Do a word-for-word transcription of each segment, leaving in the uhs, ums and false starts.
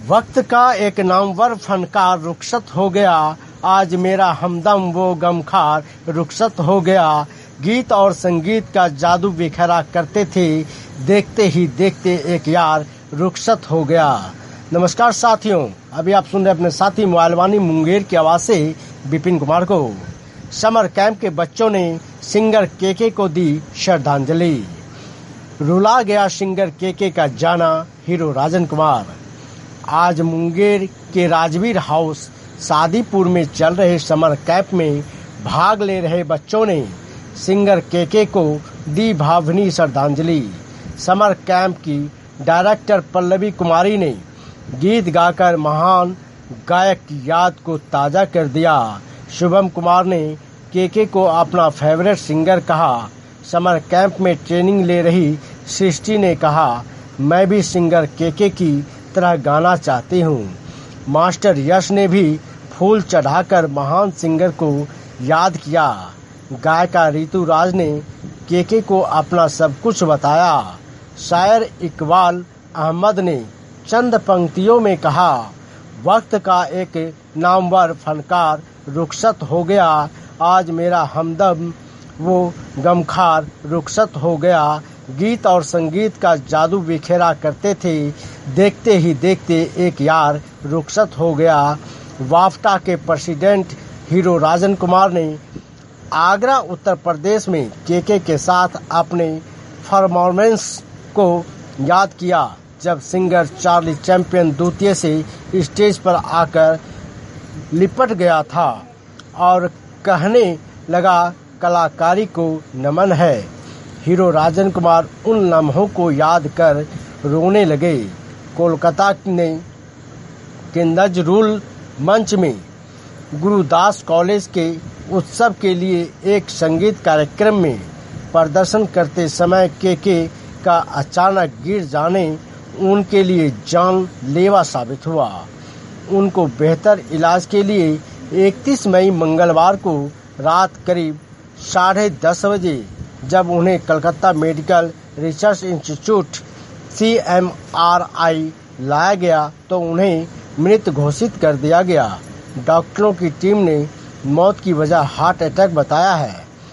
वक्त का एक नामवर फनकार रुखसत हो गया, आज मेरा हमदम वो गमखार रुखसत हो गया। गीत और संगीत का जादू बिखरा करते थे, देखते ही देखते एक यार रुखसत हो गया। नमस्कार साथियों, अभी आप सुन रहे अपने साथी मोबाइलवानी मुंगेर की आवाज से विपिन कुमार को। समर कैंप के बच्चों ने सिंगर केके को दी श्रद्धांजलि। रुला गया सिंगर केके का जाना हीरो राजन कुमार। आज मुंगेर के राजवीर हाउस सादीपुर में चल रहे समर कैंप में भाग ले रहे बच्चों ने सिंगर केके को दी भावभीनी श्रद्धांजलि। समर कैंप की डायरेक्टर पल्लवी कुमारी ने गीत गाकर महान गायक की याद को ताजा कर दिया। शुभम कुमार ने केके को अपना फेवरेट सिंगर कहा। समर कैंप में ट्रेनिंग ले रही सृष्टि ने कहा, मैं भी सिंगर केके की तरह गाना चाहती हूँ। मास्टर यश ने भी फूल चढ़ाकर महान सिंगर को याद किया। गायिका ऋतु राज ने केके को अपना सब कुछ बताया। शायर इकबाल अहमद ने चंद पंक्तियों में कहा, वक्त का एक नामवर फनकार रुखसत हो गया, आज मेरा हमदम वो गमखार रुखसत हो गया। गीत और संगीत का जादू बिखेरा करते थे, देखते ही देखते एक यार रुखसत हो गया। वाफ्टा के प्रेसिडेंट हीरो राजन कुमार ने आगरा उत्तर प्रदेश में केके के साथ अपने परफॉर्मेंस को याद किया, जब सिंगर चार्ली चैंपियन द्वितीय से स्टेज पर आकर लिपट गया था और कहने लगा, कलाकारी को नमन है। हीरो राजन कुमार उन लम्हों को याद कर रोने लगे। कोलकाता ने के नजरुल मंच में गुरुदास कॉलेज के उत्सव के लिए एक संगीत कार्यक्रम में प्रदर्शन करते समय केके का अचानक गिर जाने उनके लिए जानलेवा साबित हुआ। उनको बेहतर इलाज के लिए इकतीस मई मंगलवार को रात करीब साढ़े दस बजे जब उन्हें Calcutta medical research institute C M R I लाया गया तो उन्हें मृत घोषित कर दिया गया। डॉक्टरों की टीम ने मौत की वजह हार्ट अटैक बताया है।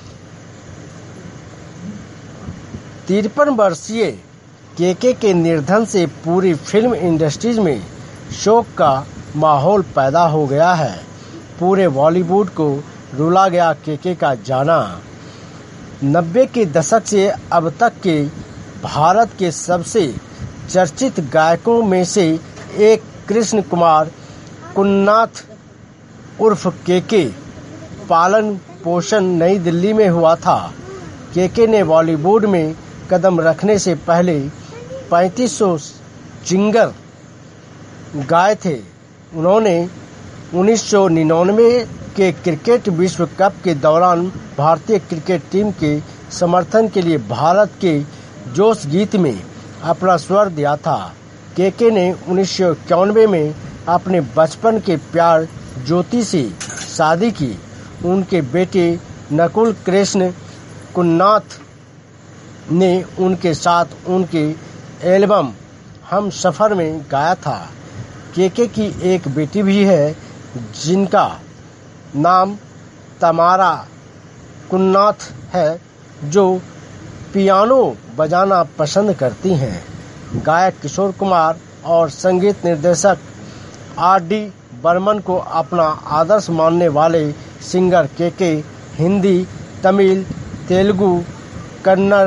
तिरपन वर्षीय केके के निर्धन से पूरी फिल्म इंडस्ट्रीज में शोक का माहौल पैदा हो गया है। पूरे बॉलीवुड को रुला गया केके का जाना। नब्बे के दशक से अब तक के भारत के सबसे चर्चित गायकों में से एक कृष्ण कुमार कुन्नाथ उर्फ केके पालन पोषण नई दिल्ली में हुआ था। केके ने बॉलीवुड में कदम रखने से पहले पैंतीस सौ जिंगर गाए थे। उन्होंने उन्नीस सौ निन्यानवे के क्रिकेट विश्व कप के दौरान भारतीय क्रिकेट टीम के समर्थन के लिए भारत के जोश गीत में अपना स्वर दिया था। केके ने उन्नीस सौ इक्यानवे में अपने बचपन के प्यार ज्योति से शादी की। उनके बेटे नकुल कृष्ण कुन्नाथ ने उनके साथ उनके एल्बम हम सफर में गाया था। केके की एक बेटी भी है जिनका नाम तमारा कुन्नाथ है, जो पियानो बजाना पसंद करती हैं। गायक किशोर कुमार और संगीत निर्देशक आर डी बर्मन को अपना आदर्श मानने वाले सिंगर केके हिंदी, तमिल, तेलुगु, कन्नड़,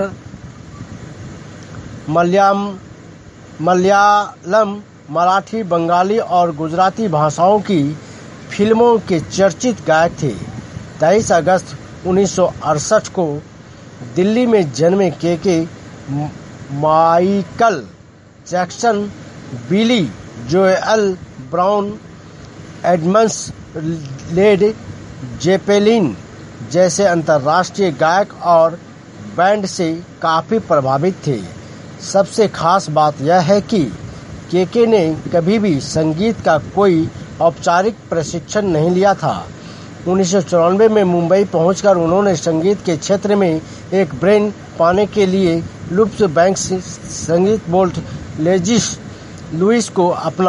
मलयालम मलयालम मराठी, बंगाली और गुजराती भाषाओं की फिल्मों के चर्चित गायक थे। तेईस अगस्त उन्नीस सौ अड़सठ को दिल्ली में जन्मे KK Michael Jackson, Billy Joel Brown, Edmunds, Led Zeppelin जैसे अंतर्राष्ट्रीय गायक और बैंड से काफी प्रभावित थे। सबसे खास बात यह है कि केके ने कभी भी संगीत का कोई औपचारिक प्रशिक्षण नहीं लिया था। उन्नीस सौ चौरानवे में मुंबई पहुंचकर उन्होंने संगीत के क्षेत्र में एक ब्रेन पाने के लिए लुप्स बैंक संगीत बोल्ट लेजिस लुइस को अपना